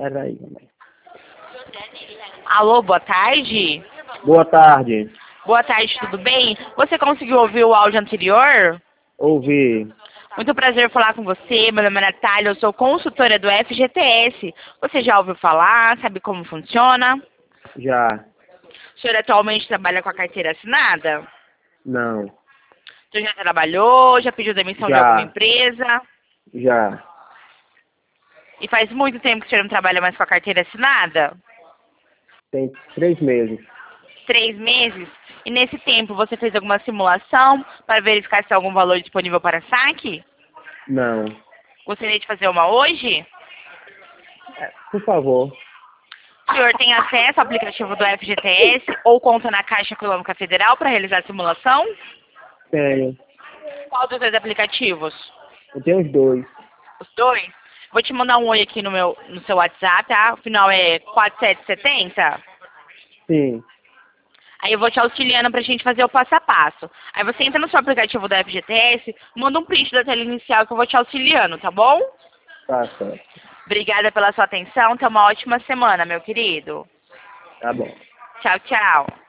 Peraí, mamãe. Alô, boa tarde. Boa tarde. Boa tarde, tudo bem? Você conseguiu ouvir o áudio anterior? Ouvi. Muito prazer falar com você. Meu nome é Natália, eu sou consultora do FGTS. Você já ouviu falar? Sabe como funciona? Já. O senhor atualmente trabalha com a carteira assinada? Não. O senhor já trabalhou? Já pediu demissão de alguma Já. empresa? Já. E faz muito tempo que o senhor não trabalha mais com a carteira assinada? Tem 3 meses. 3 meses? E nesse tempo você fez alguma simulação para verificar se há algum valor disponível para saque? Não. Gostaria de fazer uma hoje? Por favor. O senhor tem acesso ao aplicativo do FGTS ou conta na Caixa Econômica Federal para realizar a simulação? Tenho. Qual dos dois aplicativos? Eu tenho os 2. Os dois? Vou te mandar um oi aqui no seu WhatsApp, tá? O final é 4770. Sim. Aí eu vou te auxiliando pra gente fazer o passo a passo. Aí você entra no seu aplicativo da FGTS, manda um print da tela inicial que eu vou te auxiliando, tá bom? Tá certo. Obrigada pela sua atenção. Tenha uma ótima semana, meu querido. Tá bom. Tchau, tchau.